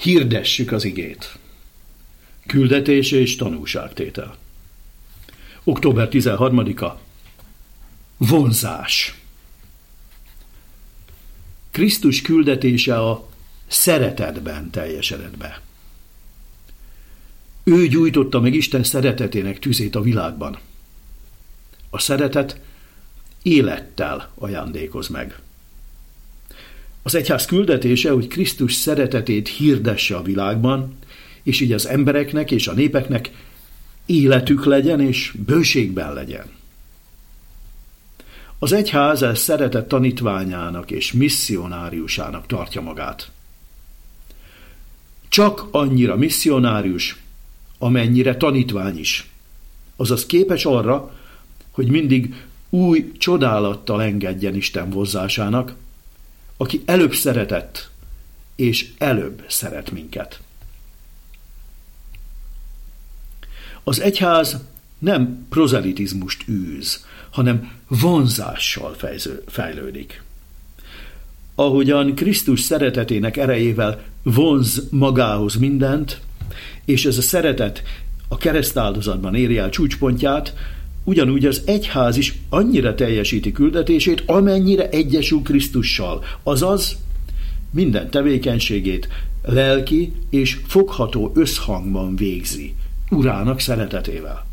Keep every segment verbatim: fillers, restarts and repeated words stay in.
Hirdessük az igét. Küldetés és tanúságtétel. október tizenharmadika. Vonzás. Krisztus küldetése a szeretetben teljesedett be. Ő gyújtotta meg Isten szeretetének tüzét a világban. A szeretet élettel ajándékoz meg. Az egyház küldetése, hogy Krisztus szeretetét hirdesse a világban, és így az embereknek és a népeknek életük legyen és bőségben legyen. Az egyház ez szeretet tanítványának és misszionáriusának tartja magát. Csak annyira misszionárius, amennyire tanítvány is. Azaz képes arra, hogy mindig új csodálattal engedjen Isten vonzásának, aki előbb szeretett, és előbb szeret minket. Az egyház nem prozelitizmust űz, hanem vonzással fejlődik. Ahogyan Krisztus szeretetének erejével vonz magához mindent, és ez a szeretet a keresztáldozatban éri el csúcspontját, ugyanúgy az egyház is annyira teljesíti küldetését, amennyire egyesül Krisztussal, azaz minden tevékenységét lelki és fogható összhangban végzi, Urának szeretetével.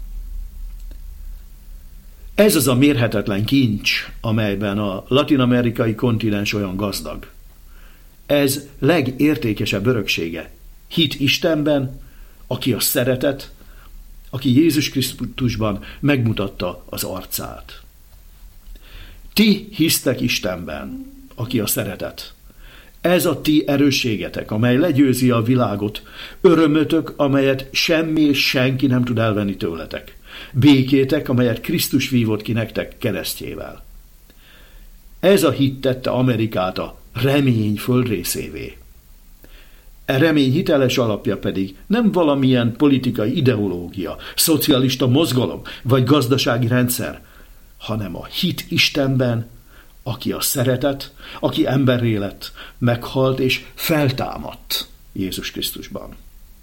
Ez az a mérhetetlen kincs, amelyben a latin-amerikai kontinens olyan gazdag. Ez legértékesebb öröksége. Hit Istenben, aki a szeretet, aki Jézus Krisztusban megmutatta az arcát. Ti hisztek Istenben, aki a szeretet. Ez a ti erősségetek, amely legyőzi a világot, örömötök, amelyet semmi és senki nem tud elvenni tőletek. Békétek, amelyet Krisztus vívott ki nektek keresztjével. Ez a hit tette Amerikát a remény földrészévé. E remény hiteles alapja pedig nem valamilyen politikai ideológia, szocialista mozgalom vagy gazdasági rendszer, hanem a hit Istenben, aki a szeretet, aki emberré lett, meghalt és feltámadt Jézus Krisztusban.